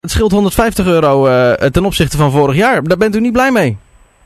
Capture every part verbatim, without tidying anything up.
Het scheelt honderdvijftig euro uh, ten opzichte van vorig jaar. Daar bent u niet blij mee?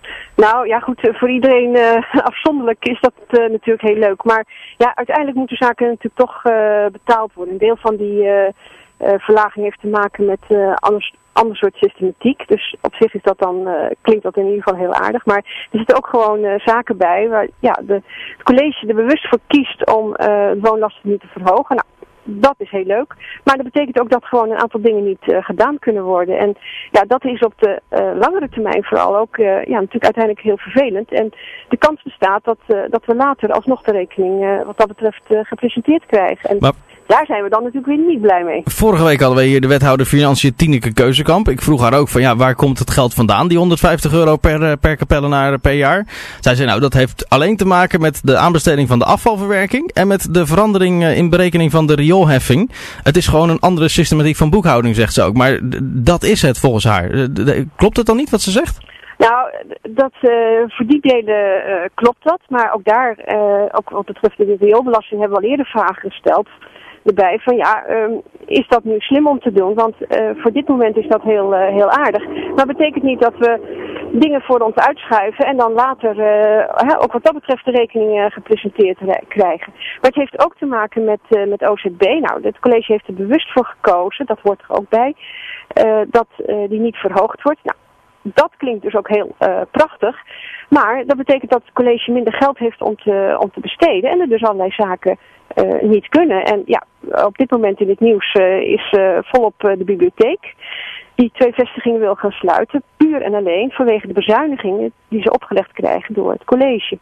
Nou ja goed, voor iedereen uh, afzonderlijk is dat uh, natuurlijk heel leuk. Maar ja, uiteindelijk moeten zaken natuurlijk toch uh, betaald worden. Een deel van die uh, uh, verlaging heeft te maken met uh, anders, ander soort systematiek. Dus op zich is dat dan, uh, klinkt dat in ieder geval heel aardig. Maar er zitten ook gewoon uh, zaken bij waar ja, de, het college er bewust voor kiest om uh, de woonlasten niet te verhogen. Nou, dat is heel leuk. Maar dat betekent ook dat gewoon een aantal dingen niet uh, gedaan kunnen worden. En ja, dat is op de uh, langere termijn vooral ook uh, ja, natuurlijk uiteindelijk heel vervelend. En de kans bestaat dat, uh, dat we later alsnog de rekening uh, wat dat betreft uh, gepresenteerd krijgen. En maar daar zijn we dan natuurlijk weer niet blij mee. Vorige week hadden we hier de wethouder Financiën Tineke Keuzekamp. Ik vroeg haar ook van ja, waar komt het geld vandaan, die honderdvijftig euro per, per kapellenaar per jaar? Zij zei nou, dat heeft alleen te maken met de aanbesteding van de afvalverwerking en met de verandering in berekening van de rioolheffing. Het is gewoon een andere systematiek van boekhouding, zegt ze ook. Maar d- dat is het volgens haar. D- d- klopt het dan niet wat ze zegt? Nou, dat, uh, voor die delen uh, klopt dat. Maar ook daar, uh, ook wat betreft de rioolbelasting, hebben we al eerder vragen gesteld. Erbij van ja, um, is dat nu slim om te doen? Want uh, voor dit moment is dat heel, uh, heel aardig. Maar dat betekent niet dat we dingen voor ons uitschuiven en dan later uh, ook wat dat betreft de rekening uh, gepresenteerd re- krijgen. Maar het heeft ook te maken met, uh, met O Z B. Nou, het college heeft er bewust voor gekozen, dat hoort er ook bij, uh, dat uh, die niet verhoogd wordt. Nou, dat klinkt dus ook heel uh, prachtig. Maar dat betekent dat het college minder geld heeft om te, om te besteden en er dus allerlei zaken Uh, niet kunnen. En ja, op dit moment in het nieuws uh, is uh, volop uh, de bibliotheek die twee vestigingen wil gaan sluiten, puur en alleen vanwege de bezuinigingen die ze opgelegd krijgen door het college.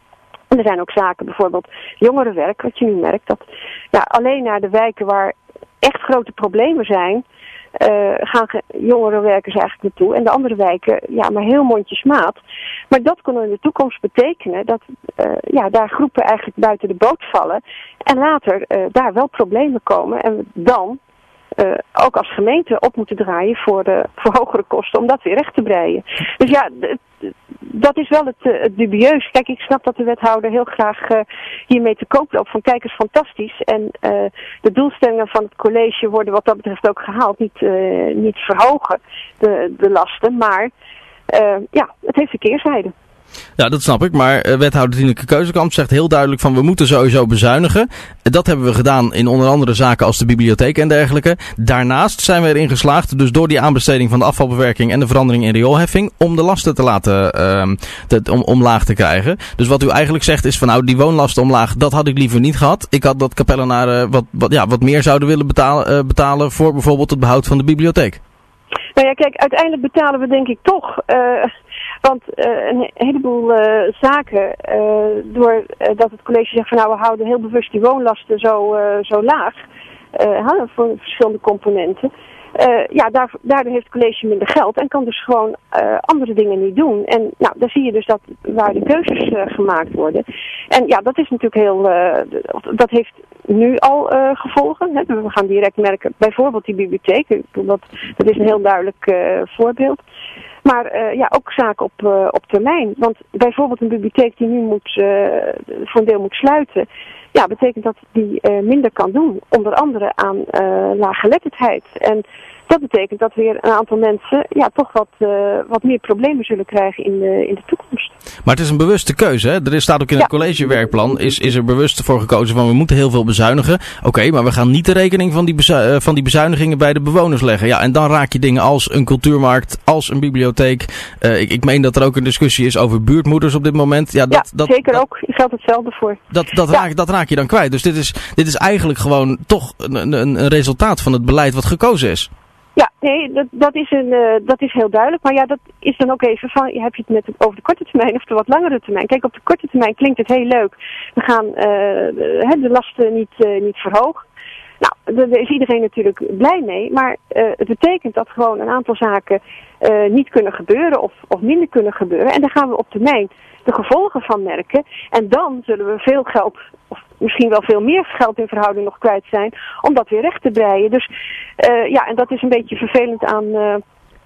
En er zijn ook zaken, bijvoorbeeld jongerenwerk, wat je nu merkt, dat ja, alleen naar de wijken waar echt grote problemen zijn, Uh, gaan ge- jongerenwerkers eigenlijk naartoe. En de andere wijken, ja, maar heel mondjesmaat. Maar dat kan in de toekomst betekenen dat uh, ja, daar groepen eigenlijk buiten de boot vallen. En later uh, daar wel problemen komen. En we dan uh, ook als gemeente op moeten draaien voor, uh, voor hogere kosten om dat weer recht te breien. Dus ja, d- d- dat is wel het, uh, het dubieus. Kijk, ik snap dat de wethouder heel graag uh, hiermee te koop loopt. Van kijk eens fantastisch. En uh, de doelstellingen van het college worden wat dat betreft ook gehaald. Niet, uh, niet verhogen, de, de lasten. Maar uh, ja, het heeft een keerzijde. Ja, dat snap ik. Maar uh, wethouder Tineke Keuzekamp zegt heel duidelijk van we moeten sowieso bezuinigen. Dat hebben we gedaan in onder andere zaken als de bibliotheek en dergelijke. Daarnaast zijn we erin geslaagd, dus door die aanbesteding van de afvalbewerking en de verandering in rioolheffing, om de lasten te laten uh, te, om, omlaag te krijgen. Dus wat u eigenlijk zegt is van nou, die woonlasten omlaag, dat had ik liever niet gehad. Ik had dat kapellenaren wat, wat, ja, wat meer zouden willen betalen, uh, betalen voor bijvoorbeeld het behoud van de bibliotheek. Nou ja, kijk, uiteindelijk betalen we denk ik toch. Uh, want uh, een heleboel uh, zaken, uh, door uh, dat het college zegt van nou, we houden heel bewust die woonlasten zo, uh, zo laag. Uh, voor verschillende componenten. Uh, ja, daar, daardoor heeft het college minder geld en kan dus gewoon uh, andere dingen niet doen. En nou, daar zie je dus dat waar de keuzes uh, gemaakt worden. En ja, dat is natuurlijk heel, uh, dat heeft nu al uh, gevolgen. Hè. We gaan direct merken, bijvoorbeeld die bibliotheek, dat, dat is een heel duidelijk uh, voorbeeld. Maar uh, ja, ook zaken op, uh, op termijn. Want bijvoorbeeld een bibliotheek die nu moet, uh, voor een deel moet sluiten, ja, betekent dat die uh, minder kan doen. Onder andere aan uh, laaggeletterdheid. En dat betekent dat weer een aantal mensen ja, toch wat, uh, wat meer problemen zullen krijgen in de, in de toekomst. Maar het is een bewuste keuze, hè? Er staat ook in het ja. collegewerkplan, is, is er bewust voor gekozen van we moeten heel veel bezuinigen. Oké, okay, maar we gaan niet de rekening van die, bezu- uh, van die bezuinigingen bij de bewoners leggen. Ja, en dan raak je dingen als een cultuurmarkt, als een bibliotheek. Uh, ik, ik meen dat er ook een discussie is over buurtmoeders op dit moment. Ja, dat, ja dat, zeker dat, ook. Er geldt hetzelfde voor. Dat, dat, ja. raak, dat raak je dan kwijt. Dus dit is, dit is eigenlijk gewoon toch een, een, een resultaat van het beleid wat gekozen is. Ja, nee, dat, dat, is een, uh, dat is heel duidelijk. Maar ja, dat is dan ook even van, heb je het met over de korte termijn of de wat langere termijn? Kijk, op de korte termijn klinkt het heel leuk. We gaan uh, de, de lasten niet, uh, niet verhogen. Nou, daar is iedereen natuurlijk blij mee. Maar uh, het betekent dat gewoon een aantal zaken uh, niet kunnen gebeuren of, of minder kunnen gebeuren. En daar gaan we op termijn de gevolgen van merken. En dan zullen we veel geld, of misschien wel veel meer geld in verhouding nog kwijt zijn, om dat weer recht te breien. Dus uh, ja, en dat is een beetje vervelend aan, uh,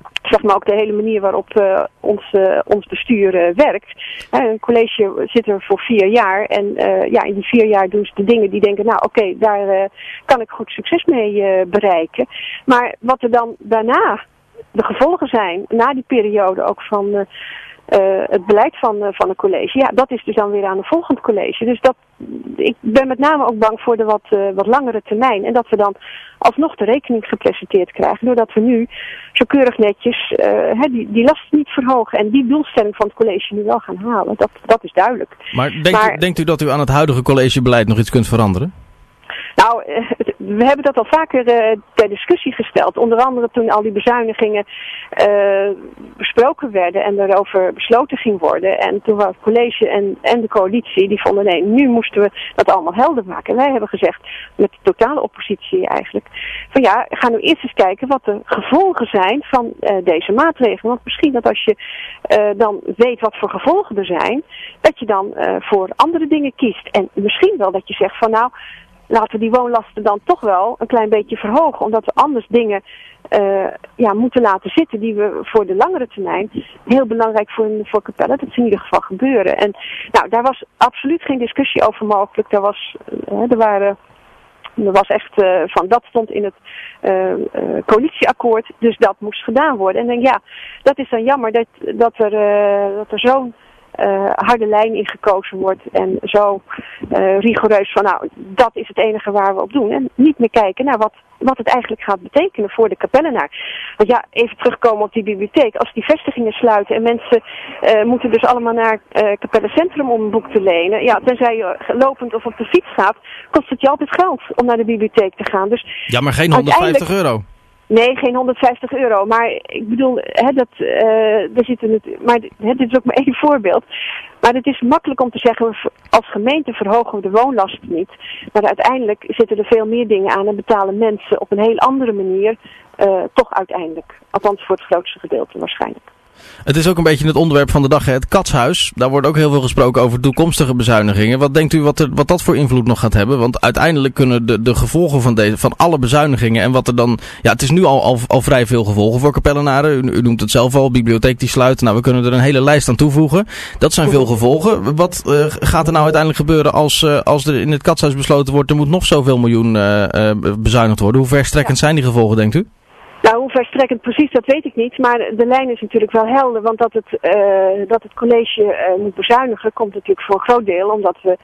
zeg maar ook de hele manier waarop uh, ons, uh, ons bestuur uh, werkt. Uh, een college zit er voor vier jaar en uh, ja, in die vier jaar doen ze de dingen die denken, nou oké, okay, daar uh, kan ik goed succes mee uh, bereiken. Maar wat er dan daarna de gevolgen zijn, na die periode ook van uh, uh, het beleid van, uh, van een college, ja, dat is dus dan weer aan een volgend college. Dus dat, ik ben met name ook bang voor de wat, uh, wat langere termijn. En dat we dan alsnog de rekening gepresenteerd krijgen, doordat we nu zo keurig netjes uh, he, die, die lasten niet verhogen en die doelstelling van het college nu wel gaan halen. Dat, dat is duidelijk. Maar denkt, maar, u, denkt u dat u aan het huidige collegebeleid nog iets kunt veranderen? Nou, we hebben dat al vaker uh, ter discussie gesteld. Onder andere toen al die bezuinigingen uh, besproken werden en erover besloten ging worden. En toen was het college en, en de coalitie, die vonden nee, nu moesten we dat allemaal helder maken. En wij hebben gezegd, met de totale oppositie eigenlijk, van ja, ga nu eerst eens kijken wat de gevolgen zijn van uh, deze maatregelen. Want misschien dat als je uh, dan weet wat voor gevolgen er zijn, dat je dan uh, voor andere dingen kiest. En misschien wel dat je zegt van nou, laten we die woonlasten dan toch wel een klein beetje verhogen. Omdat we anders dingen uh, ja, moeten laten zitten die we voor de langere termijn heel belangrijk voor, voor Capelle. Dat ze in ieder geval gebeuren. En nou, daar was absoluut geen discussie over mogelijk. Daar was, uh, er waren... Er was echt uh, van, dat stond in het uh, uh, coalitieakkoord, dus dat moest gedaan worden. En dan ja, dat is dan jammer dat, dat er, uh, dat er zo'n uh, harde lijn in gekozen wordt en zo uh, rigoureus van, nou, dat is het enige waar we op doen. En niet meer kijken naar wat, wat het eigenlijk gaat betekenen voor de Capellenaar. Want ja, even terugkomen op die bibliotheek. Als die vestigingen sluiten en mensen uh, moeten dus allemaal naar uh, Capelle Centrum om een boek te lenen. Ja, tenzij je lopend of op de fiets gaat, kost het je altijd geld om naar de bibliotheek te gaan. Dus ja, maar geen honderdvijftig euro. Nee, geen honderdvijftig euro. Maar ik bedoel, hè, dat, uh, er zitten het, maar hè, dit is ook maar één voorbeeld. Maar het is makkelijk om te zeggen, als gemeente verhogen we de woonlasten niet. Maar uiteindelijk zitten er veel meer dingen aan en betalen mensen op een heel andere manier uh, toch uiteindelijk. Althans voor het grootste gedeelte waarschijnlijk. Het is ook een beetje het onderwerp van de dag, hè? Het Katshuis. Daar wordt ook heel veel gesproken over toekomstige bezuinigingen. Wat denkt u wat, er, wat dat voor invloed nog gaat hebben? Want uiteindelijk kunnen de, de gevolgen van, deze, van alle bezuinigingen en wat er dan... Ja, het is nu al, al, al vrij veel gevolgen voor Capellenaren. U, u noemt het zelf al, bibliotheek die sluit. Nou, we kunnen er een hele lijst aan toevoegen. Dat zijn veel gevolgen. Wat uh, gaat er nou uiteindelijk gebeuren als, uh, als er in het Katshuis besloten wordt, er moet nog zoveel miljoen uh, uh, bezuinigd worden? Hoe verstrekkend ja. zijn die gevolgen, denkt u? Nou, hoe verstrekkend precies, dat weet ik niet. Maar de lijn is natuurlijk wel helder. Want dat het, uh, dat het college uh, moet bezuinigen komt natuurlijk voor een groot deel. Omdat we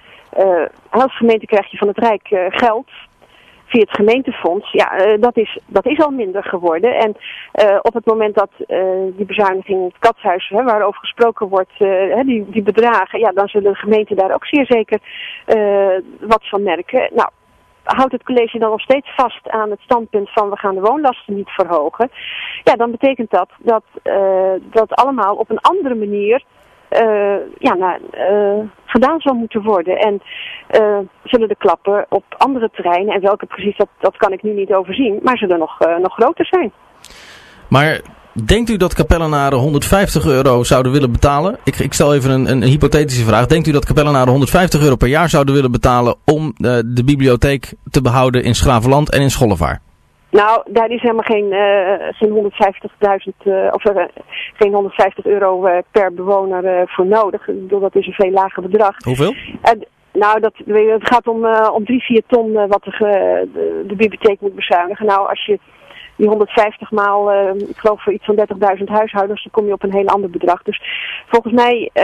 uh, als gemeente krijg je van het Rijk uh, geld via het gemeentefonds. Ja, uh, dat, is, dat is al minder geworden. En uh, op het moment dat uh, die bezuiniging in het Katshuis, hè, waarover gesproken wordt, uh, die, die bedragen, ja, dan zullen de gemeenten daar ook zeer zeker uh, wat van merken. Nou, houdt het college dan nog steeds vast aan het standpunt van we gaan de woonlasten niet verhogen, ja, dan betekent dat dat uh, dat allemaal op een andere manier uh, ja, nou, uh, gedaan zal moeten worden. En uh, zullen de klappen op andere terreinen, en welke precies, dat, dat kan ik nu niet overzien, maar zullen nog, uh, nog groter zijn. Maar denkt u dat Capellenaren honderdvijftig euro zouden willen betalen? Ik, ik stel even een, een hypothetische vraag. Denkt u dat Capellenaren honderdvijftig euro per jaar zouden willen betalen om uh, de bibliotheek te behouden in Schravenland en in Schollevaar? Nou, daar is helemaal geen, uh, geen honderdvijftigduizend uh, of uh, geen honderdvijftig euro uh, per bewoner uh, voor nodig. Ik bedoel, dat is een veel lager bedrag. Hoeveel? Uh, nou, dat, het gaat om, uh, om drie, vier ton uh, wat de, de, de bibliotheek moet bezuinigen. Nou, als je die honderdvijftig maal, uh, ik geloof voor iets van dertigduizend huishoudens, dan kom je op een heel ander bedrag. Dus volgens mij, uh,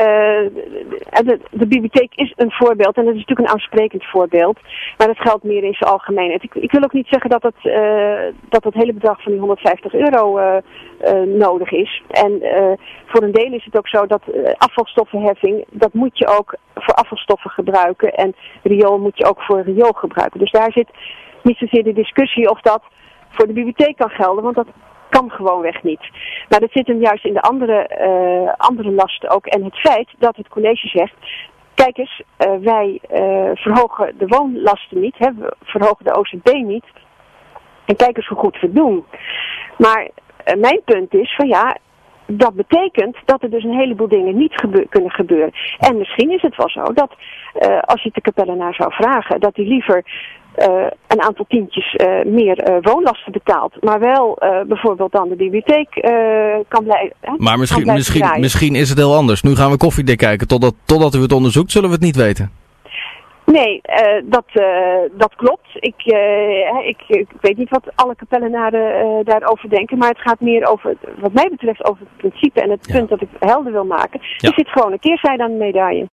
de, de, de bibliotheek is een voorbeeld en het is natuurlijk een aansprekend voorbeeld. Maar dat geldt meer in zijn algemeenheid. Ik, ik wil ook niet zeggen dat het, uh, dat het hele bedrag van die honderdvijftig euro uh, uh, nodig is. En uh, voor een deel is het ook zo dat uh, afvalstoffenheffing, dat moet je ook voor afvalstoffen gebruiken. En riool moet je ook voor riool gebruiken. Dus daar zit niet zozeer de discussie of dat voor de bibliotheek kan gelden, want dat kan gewoonweg niet. Maar dat zit hem juist in de andere, uh, andere lasten ook. En het feit dat het college zegt, kijk eens, uh, wij uh, verhogen de woonlasten niet, hè, we verhogen de O Z B niet. En kijk eens hoe goed we het doen. Maar uh, mijn punt is van ja, dat betekent dat er dus een heleboel dingen niet gebeur- kunnen gebeuren. En misschien is het wel zo dat uh, als je het de Capellenaar zou vragen, dat hij liever uh, een aantal tientjes uh, meer uh, woonlasten betaalt. Maar wel uh, bijvoorbeeld dan de bibliotheek uh, kan blijven. Maar misschien, misschien, misschien is het heel anders. Nu gaan we koffiedik kijken. Totdat, totdat u het onderzoekt, zullen we het niet weten. Nee, uh, dat, uh, dat klopt. Ik, uh, ik, ik weet niet wat alle kapellenaren uh, daarover denken, maar het gaat meer over, wat mij betreft, over het principe en het ja. punt dat ik helder wil maken. Ja. Er zit gewoon een keerzijde aan de medaille.